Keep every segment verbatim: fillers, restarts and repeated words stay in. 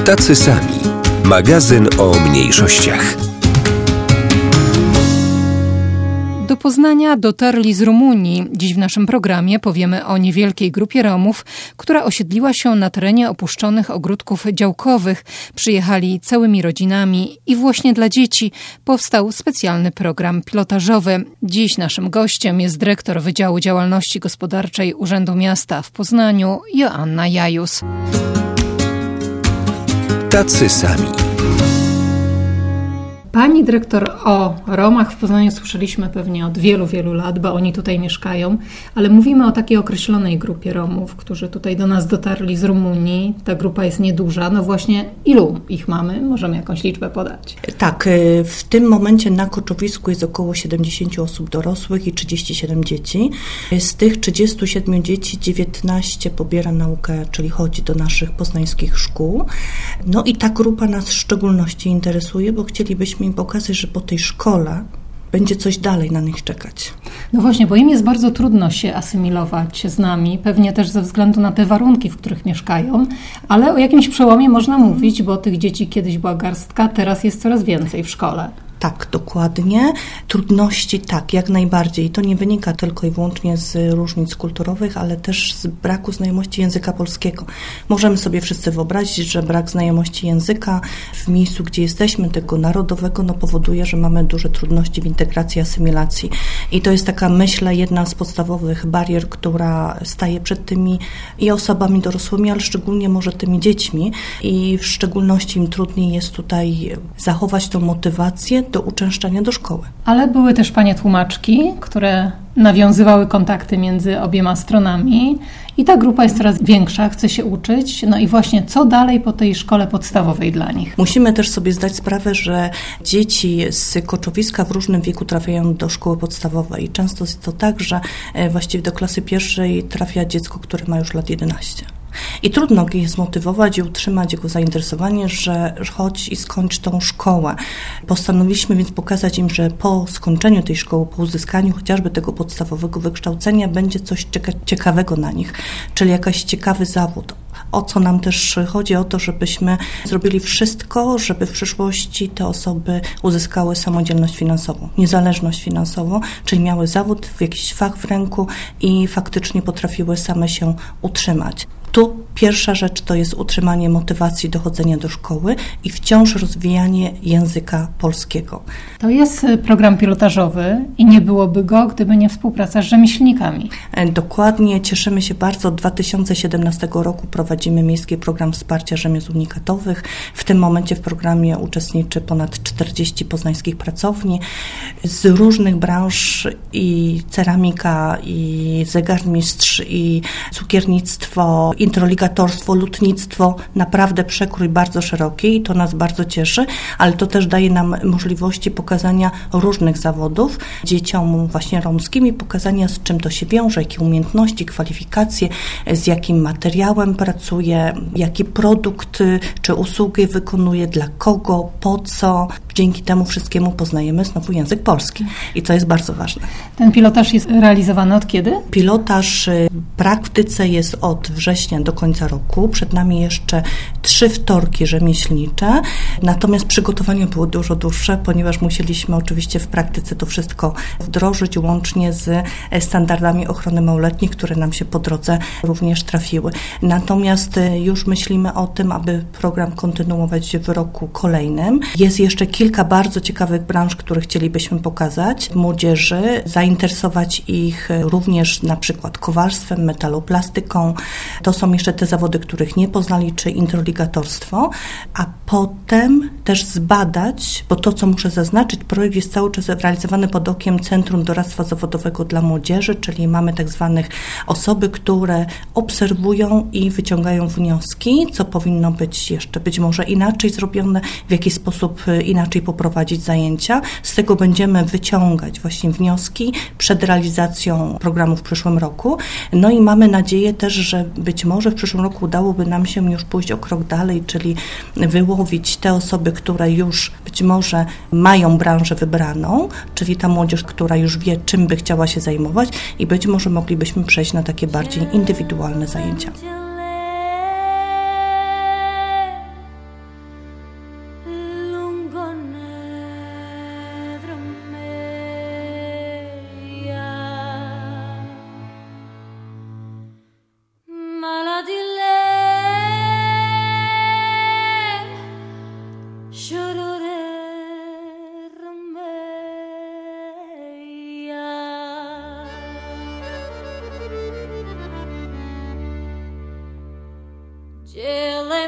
Tacy sami. Magazyn o mniejszościach. Do Poznania dotarli z Rumunii. Dziś w naszym programie powiemy o niewielkiej grupie Romów, która osiedliła się na terenie opuszczonych ogródków działkowych. Przyjechali całymi rodzinami i właśnie dla dzieci powstał specjalny program pilotażowy. Dziś naszym gościem jest dyrektor Wydziału Działalności Gospodarczej Urzędu Miasta w Poznaniu, Joanna Jajus. Tacy sami. Pani dyrektor, o Romach w Poznaniu słyszeliśmy pewnie od wielu, wielu lat, bo oni tutaj mieszkają, ale mówimy o takiej określonej grupie Romów, którzy tutaj do nas dotarli z Rumunii. Ta grupa jest nieduża. No właśnie, ilu ich mamy? Możemy jakąś liczbę podać? Tak, w tym momencie na koczowisku jest około siedemdziesiąt osób dorosłych i trzydzieści siedem dzieci. Z tych trzydziestu siedmiu dzieci dziewiętnaście pobiera naukę, czyli chodzi do naszych poznańskich szkół. No i ta grupa nas w szczególności interesuje, bo chcielibyśmy im pokazać, że po tej szkole będzie coś dalej na nich czekać. No właśnie, bo im jest bardzo trudno się asymilować z nami, pewnie też ze względu na te warunki, w których mieszkają, ale o jakimś przełomie można mówić, bo tych dzieci kiedyś była garstka, teraz jest coraz więcej w szkole. Tak, dokładnie. Trudności tak, jak najbardziej. I to nie wynika tylko i wyłącznie z różnic kulturowych, ale też z braku znajomości języka polskiego. Możemy sobie wszyscy wyobrazić, że brak znajomości języka w miejscu, gdzie jesteśmy, tego narodowego, no powoduje, że mamy duże trudności w integracji, asymilacji. I to jest taka, myślę, jedna z podstawowych barier, która staje przed tymi i osobami dorosłymi, ale szczególnie może tymi dziećmi. I w szczególności im trudniej jest tutaj zachować tą motywację do uczęszczania do szkoły. Ale były też panie tłumaczki, które nawiązywały kontakty między obiema stronami i ta grupa jest coraz większa, chce się uczyć. No i właśnie co dalej po tej szkole podstawowej dla nich? Musimy też sobie zdać sprawę, że dzieci z koczowiska w różnym wieku trafiają do szkoły podstawowej i często jest to tak, że właściwie do klasy pierwszej trafia dziecko, które ma już lat jedenaście. I trudno je zmotywować i utrzymać jego zainteresowanie, że chodź i skończ tą szkołę. Postanowiliśmy więc pokazać im, że po skończeniu tej szkoły, po uzyskaniu chociażby tego podstawowego wykształcenia będzie coś ciekawego na nich, czyli jakiś ciekawy zawód. O co nam też chodzi? O to, żebyśmy zrobili wszystko, żeby w przyszłości te osoby uzyskały samodzielność finansową, niezależność finansową, czyli miały zawód, w jakiś fach w ręku i faktycznie potrafiły same się utrzymać. Tu pierwsza rzecz to jest utrzymanie motywacji do chodzenia do szkoły i wciąż rozwijanie języka polskiego. To jest program pilotażowy i nie byłoby go, gdyby nie współpraca z rzemieślnikami. Dokładnie, cieszymy się bardzo. Od dwa tysiące siedemnastego roku prowadzimy Miejski Program Wsparcia Rzemiosł Unikatowych. W tym momencie w programie uczestniczy ponad czterdzieści poznańskich pracowni z różnych branż i ceramika, i zegarmistrz, i cukiernictwo, introligatorstwo, lutnictwo, naprawdę przekrój bardzo szeroki i to nas bardzo cieszy, ale to też daje nam możliwości pokazania różnych zawodów dzieciom właśnie romskim i pokazania, z czym to się wiąże, jakie umiejętności, kwalifikacje, z jakim materiałem pracuje, jaki produkt czy usługi wykonuje, dla kogo, po co. Dzięki temu wszystkiemu poznajemy znowu język polski i to jest bardzo ważne. Ten pilotaż jest realizowany od kiedy? Pilotaż w praktyce jest od września do końca roku. Przed nami jeszcze trzy wtorki rzemieślnicze, natomiast przygotowania były dużo dłuższe, ponieważ musieliśmy oczywiście w praktyce to wszystko wdrożyć, łącznie z standardami ochrony małoletnich, które nam się po drodze również trafiły. Natomiast już myślimy o tym, aby program kontynuować w roku kolejnym. Jest jeszcze kilka bardzo ciekawych branż, które chcielibyśmy pokazać młodzieży, zainteresować ich również na przykład kowarstwem, metaloplastyką. To są jeszcze te zawody, których nie poznali, czy introligatorstwo, a potem też zbadać, bo to, co muszę zaznaczyć, projekt jest cały czas realizowany pod okiem Centrum Doradztwa Zawodowego dla Młodzieży, czyli mamy tak zwanych osoby, które obserwują i wyciągają wnioski, co powinno być jeszcze być może inaczej zrobione, w jaki sposób inaczej poprowadzić zajęcia. Z tego będziemy wyciągać właśnie wnioski przed realizacją programu w przyszłym roku. No i mamy nadzieję też, że być może w przyszłym roku udałoby nam się już pójść o krok dalej, czyli wyłowić te osoby, które już być może mają branżę wybraną, czyli ta młodzież, która już wie, czym by chciała się zajmować i być może moglibyśmy przejść na takie bardziej indywidualne zajęcia.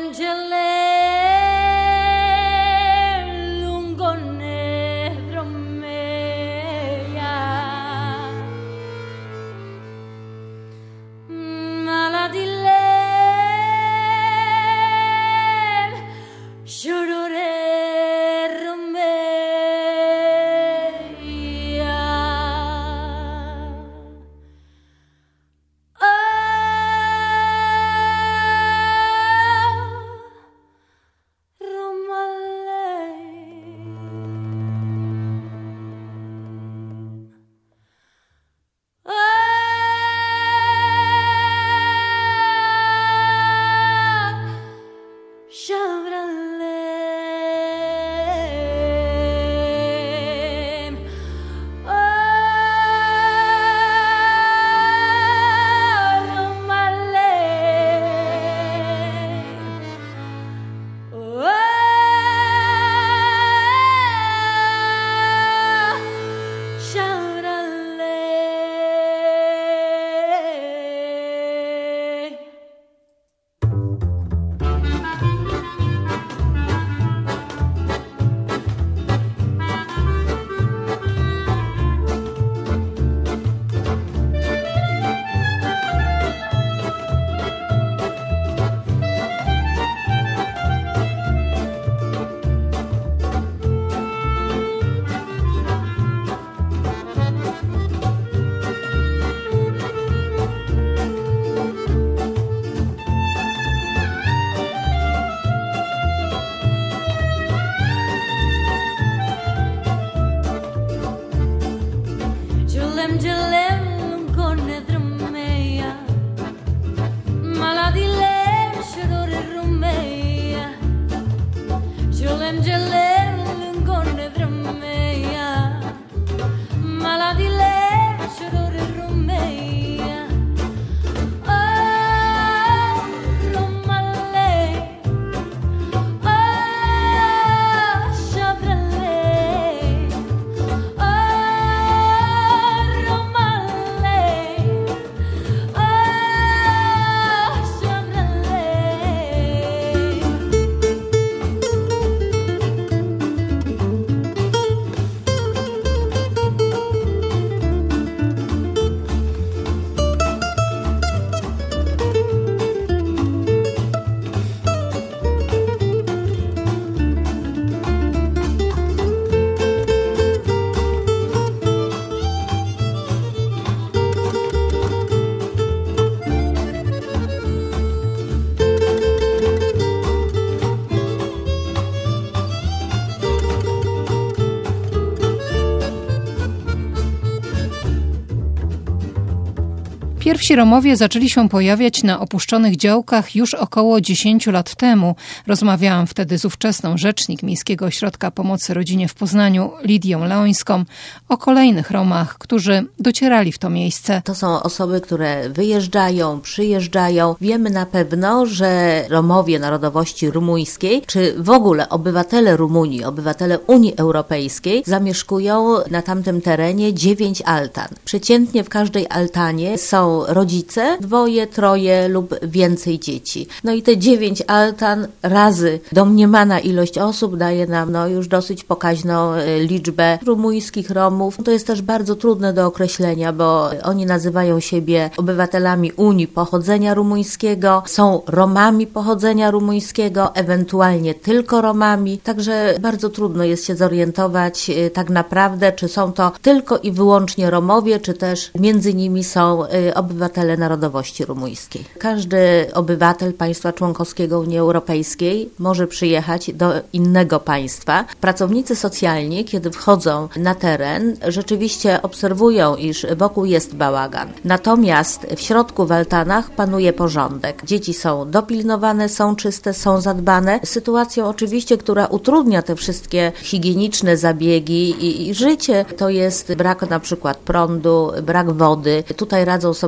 Pierwsi Romowie zaczęli się pojawiać na opuszczonych działkach już około dziesięciu lat temu. Rozmawiałam wtedy z ówczesną rzecznik Miejskiego Ośrodka Pomocy Rodzinie w Poznaniu, Lidią Leońską, o kolejnych Romach, którzy docierali w to miejsce. To są osoby, które wyjeżdżają, przyjeżdżają. Wiemy na pewno, że Romowie narodowości rumuńskiej, czy w ogóle obywatele Rumunii, obywatele Unii Europejskiej zamieszkują na tamtym terenie dziewięć altan. Przeciętnie w każdej altanie są rodzice, dwoje, troje lub więcej dzieci. No i te dziewięć altan razy domniemana ilość osób daje nam no już dosyć pokaźną liczbę rumuńskich Romów. To jest też bardzo trudne do określenia, bo oni nazywają siebie obywatelami Unii pochodzenia rumuńskiego, są Romami pochodzenia rumuńskiego, ewentualnie tylko Romami, także bardzo trudno jest się zorientować tak naprawdę, czy są to tylko i wyłącznie Romowie, czy też między nimi są obywatele narodowości rumuńskiej. Każdy obywatel państwa członkowskiego Unii Europejskiej może przyjechać do innego państwa. Pracownicy socjalni, kiedy wchodzą na teren, rzeczywiście obserwują, iż wokół jest bałagan. Natomiast w środku w altanach panuje porządek. Dzieci są dopilnowane, są czyste, są zadbane. Sytuacją oczywiście, która utrudnia te wszystkie higieniczne zabiegi i, i życie, to jest brak na przykład prądu, brak wody. Tutaj radzą sobie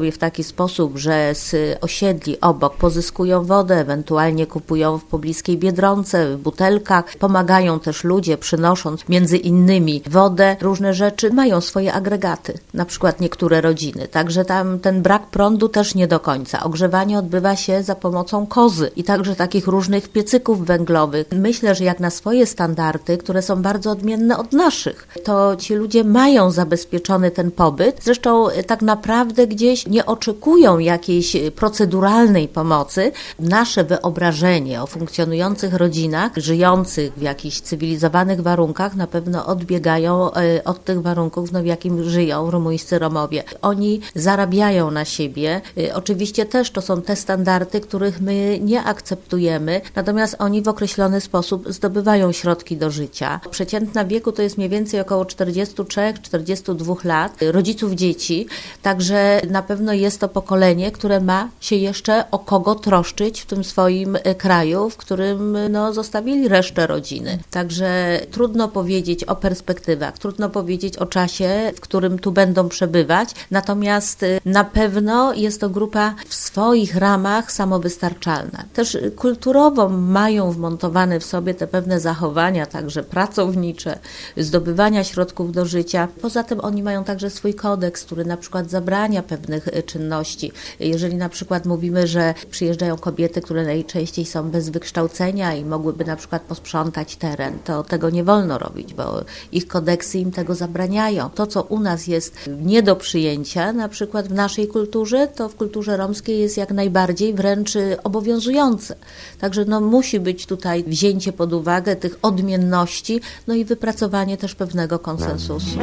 sobie w taki sposób, że z osiedli obok pozyskują wodę, ewentualnie kupują w pobliskiej Biedronce, w butelkach. Pomagają też ludzie, przynosząc między innymi wodę, różne rzeczy. Mają swoje agregaty, na przykład niektóre rodziny. Także tam ten brak prądu też nie do końca. Ogrzewanie odbywa się za pomocą kozy i także takich różnych piecyków węglowych. Myślę, że jak na swoje standardy, które są bardzo odmienne od naszych, to ci ludzie mają zabezpieczony ten pobyt. Zresztą tak naprawdę gdzieś nie oczekują jakiejś proceduralnej pomocy. Nasze wyobrażenie o funkcjonujących rodzinach, żyjących w jakichś cywilizowanych warunkach, na pewno odbiegają od tych warunków, no, w jakim żyją rumuńscy Romowie. Oni zarabiają na siebie. Oczywiście też to są te standardy, których my nie akceptujemy, natomiast oni w określony sposób zdobywają środki do życia. Przeciętna wieku to jest mniej więcej około czterdzieści trzy do czterdziestu dwóch lat rodziców dzieci, także na pewno jest to pokolenie, które ma się jeszcze o kogo troszczyć w tym swoim kraju, w którym no, zostawili resztę rodziny. Także trudno powiedzieć o perspektywach, trudno powiedzieć o czasie, w którym tu będą przebywać, natomiast na pewno jest to grupa w swoich ramach samowystarczalna. Też kulturowo mają wmontowane w sobie te pewne zachowania, także pracownicze, zdobywania środków do życia. Poza tym oni mają także swój kodeks, który na przykład zabrania pewnych czynności. Jeżeli na przykład mówimy, że przyjeżdżają kobiety, które najczęściej są bez wykształcenia i mogłyby na przykład posprzątać teren, to tego nie wolno robić, bo ich kodeksy im tego zabraniają. To, co u nas jest nie do przyjęcia, na przykład w naszej kulturze, to w kulturze romskiej jest jak najbardziej wręcz obowiązujące. Także no, musi być tutaj wzięcie pod uwagę tych odmienności, no i wypracowanie też pewnego konsensusu.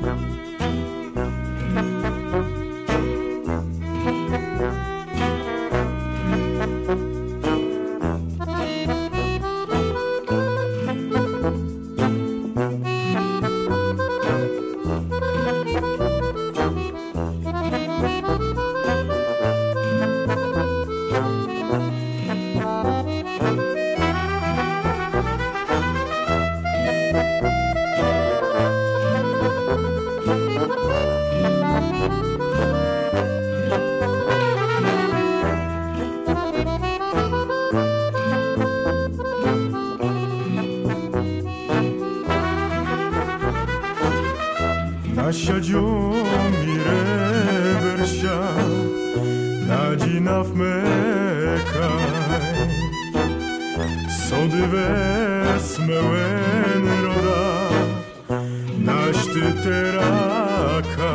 Nasciagiò mi reversia Nadinaf mekaj Sodyves mewen roda Naştı teraka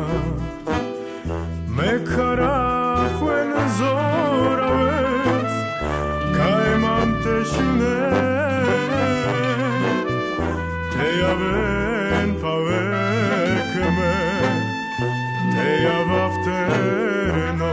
Mekara fuen zoraves Kaimam teşune Teyaven paven Te ja wafterno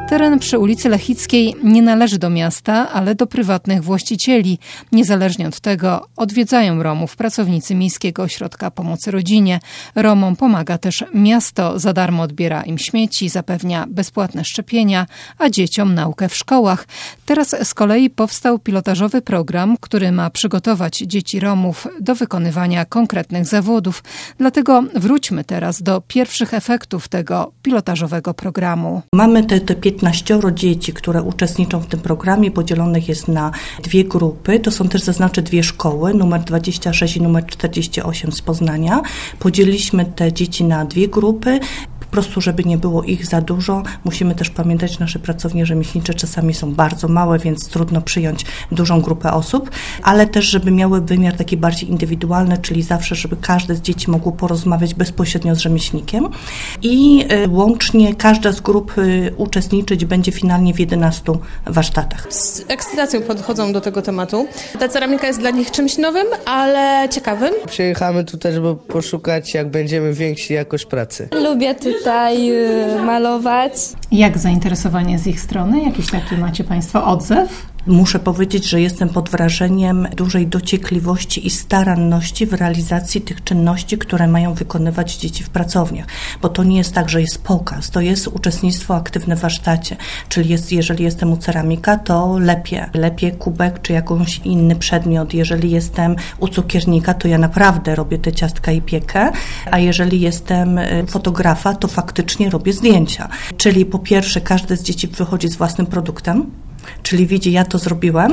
Teren przy ulicy Lechickiej nie należy do miasta, ale do prywatnych właścicieli. Niezależnie od tego odwiedzają Romów pracownicy Miejskiego Ośrodka Pomocy Rodzinie. Romom pomaga też miasto, za darmo odbiera im śmieci, zapewnia bezpłatne szczepienia, a dzieciom naukę w szkołach. Teraz z kolei powstał pilotażowy program, który ma przygotować dzieci Romów do wykonywania konkretnych zawodów. Dlatego wróćmy teraz do pierwszych efektów tego pilotażowego programu. Mamy te, te piętnaścioro dzieci, które uczestniczą w tym programie, podzielonych jest na dwie grupy. To są też, zaznaczę, dwie szkoły, numer dwadzieścia sześć i numer czterdzieści osiem z Poznania. Podzieliliśmy te dzieci na dwie grupy. Po prostu, żeby nie było ich za dużo. Musimy też pamiętać, że nasze pracownie rzemieślnicze czasami są bardzo małe, więc trudno przyjąć dużą grupę osób, ale też, żeby miały wymiar taki bardziej indywidualny, czyli zawsze, żeby każde z dzieci mogło porozmawiać bezpośrednio z rzemieślnikiem i łącznie każda z grup uczestniczyć będzie finalnie w jedenastu warsztatach. Z ekscytacją podchodzą do tego tematu. Ta ceramika jest dla nich czymś nowym, ale ciekawym. Przyjechamy tutaj, żeby poszukać, jak będziemy więksi jakość pracy. Lubię tutaj malować. Jak zainteresowanie z ich strony? Jakiś taki macie Państwo odzew? Muszę powiedzieć, że jestem pod wrażeniem dużej dociekliwości i staranności w realizacji tych czynności, które mają wykonywać dzieci w pracowniach. Bo to nie jest tak, że jest pokaz, to jest uczestnictwo aktywne w warsztacie. Czyli jest, jeżeli jestem u ceramika, to lepię. Lepię kubek czy jakąś inny przedmiot. Jeżeli jestem u cukiernika, to ja naprawdę robię te ciastka i piekę. A jeżeli jestem fotografa, to faktycznie robię zdjęcia. Czyli po pierwsze, każde z dzieci wychodzi z własnym produktem, czyli widzi, ja to zrobiłem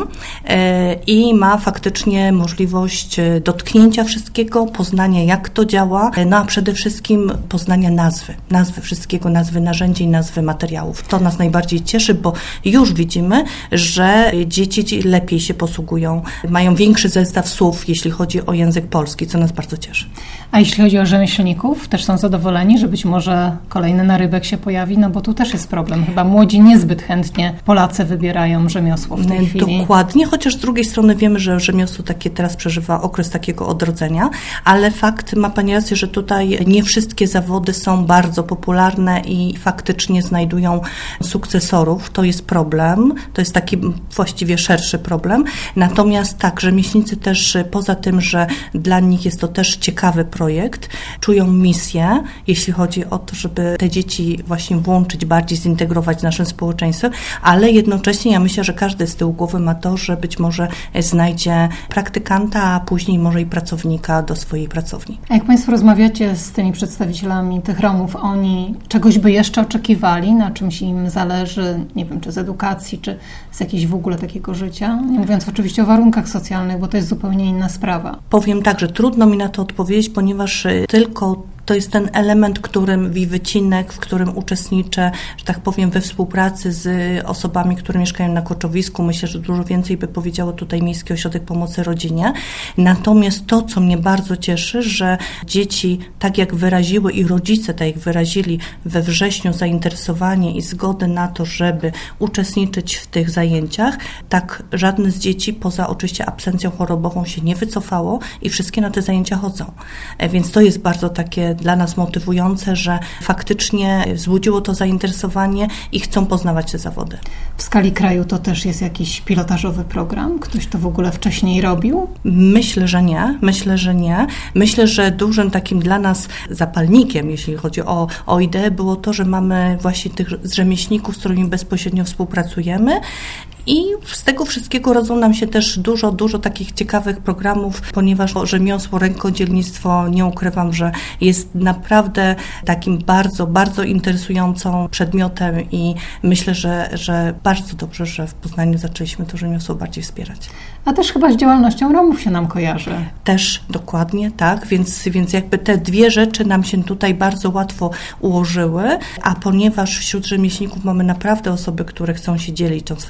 i ma faktycznie możliwość dotknięcia wszystkiego, poznania, jak to działa, no a przede wszystkim poznania nazwy, nazwy wszystkiego, nazwy narzędzi i nazwy materiałów. To nas najbardziej cieszy, bo już widzimy, że dzieci lepiej się posługują, mają większy zestaw słów, jeśli chodzi o język polski, co nas bardzo cieszy. A jeśli chodzi o rzemieślników, też są zadowoleni, że być może kolejny narybek się pojawi, no bo tu też jest problem. Chyba młodzi niezbyt chętnie Polacy wybierają rzemiosło w tej chwili. Dokładnie, chociaż z drugiej strony wiemy, że rzemiosło takie teraz przeżywa okres takiego odrodzenia, ale fakt, ma Pani rację, że tutaj nie wszystkie zawody są bardzo popularne i faktycznie znajdują sukcesorów. To jest problem, to jest taki właściwie szerszy problem. Natomiast tak, rzemieślnicy też poza tym, że dla nich jest to też ciekawy projekt, czują misję, jeśli chodzi o to, żeby te dzieci właśnie włączyć, bardziej zintegrować w naszym społeczeństwem, ale jednocześnie ja myślę, że każdy z tyłu głowy ma to, że być może znajdzie praktykanta, a później może i pracownika do swojej pracowni. A jak Państwo rozmawiacie z tymi przedstawicielami tych Romów, oni czegoś by jeszcze oczekiwali, na czymś im zależy, nie wiem, czy z edukacji, czy z jakiegoś w ogóle takiego życia? Nie mówiąc oczywiście o warunkach socjalnych, bo to jest zupełnie inna sprawa. Powiem tak, że trudno mi na to odpowiedzieć, ponieważ tylko to jest ten element, którym i wycinek, w którym uczestniczę, że tak powiem, we współpracy z osobami, które mieszkają na koczowisku. Myślę, że dużo więcej by powiedziało tutaj Miejski Ośrodek Pomocy Rodzinie. Natomiast to, co mnie bardzo cieszy, że dzieci, tak jak wyraziły i rodzice, tak jak wyrazili we wrześniu zainteresowanie i zgodę na to, żeby uczestniczyć w tych zajęciach, tak żadne z dzieci, poza oczywiście absencją chorobową, się nie wycofało i wszystkie na te zajęcia chodzą. Więc to jest bardzo takie dla nas motywujące, że faktycznie wzbudziło to zainteresowanie i chcą poznawać te zawody. W skali kraju to też jest jakiś pilotażowy program? Ktoś to w ogóle wcześniej robił? Myślę, że nie. Myślę, że nie. Myślę, że dużym takim dla nas zapalnikiem, jeśli chodzi o, o ideę, było to, że mamy właśnie tych rzemieślników, z którymi bezpośrednio współpracujemy. I z tego wszystkiego rodzą nam się też dużo, dużo takich ciekawych programów, ponieważ rzemiosło, rękodzielnictwo, nie ukrywam, że jest naprawdę takim bardzo, bardzo interesującym przedmiotem i myślę, że, że bardzo dobrze, że w Poznaniu zaczęliśmy to rzemiosło bardziej wspierać. A też chyba z działalnością Romów się nam kojarzy. Też, dokładnie, tak, więc, więc jakby te dwie rzeczy nam się tutaj bardzo łatwo ułożyły, a ponieważ wśród rzemieślników mamy naprawdę osoby, które chcą się dzielić tą swoją pasją,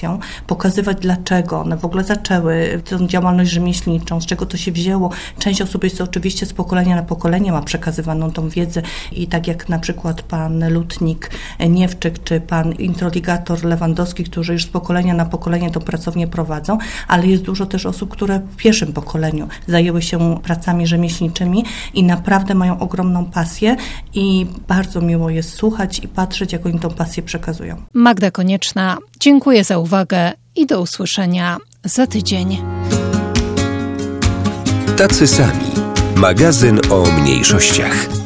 tradycją, pokazywać dlaczego one w ogóle zaczęły tę działalność rzemieślniczą, z czego to się wzięło. Część osób jest oczywiście z pokolenia na pokolenie, ma przekazywaną tą wiedzę i tak jak na przykład pan lutnik Niewczyk, czy pan introligator Lewandowski, którzy już z pokolenia na pokolenie tą pracownię prowadzą, ale jest dużo też osób, które w pierwszym pokoleniu zajęły się pracami rzemieślniczymi i naprawdę mają ogromną pasję i bardzo miło jest słuchać i patrzeć, jak oni tą pasję przekazują. Magda Konieczna, dziękuję za uwagę i do usłyszenia za tydzień. Tacy sami. Magazyn o mniejszościach.